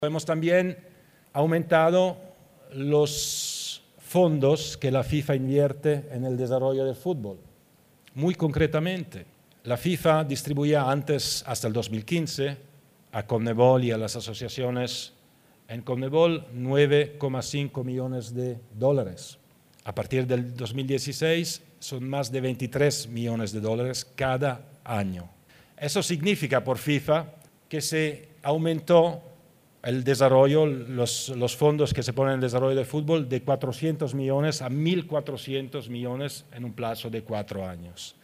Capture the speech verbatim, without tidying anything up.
Hemos también aumentado los fondos que la FIFA invierte en el desarrollo del fútbol. Muy concretamente, la FIFA distribuía antes, hasta el dos mil quince, a Conmebol y a las asociaciones en Conmebol nueve coma cinco millones de dólares. A partir del dos mil dieciséis son más de veintitrés millones de dólares cada año. Eso significa por FIFA que se aumentó el desarrollo, los, los fondos que se ponen en el desarrollo del fútbol de cuatrocientos millones a mil cuatrocientos millones en un plazo de cuatro años.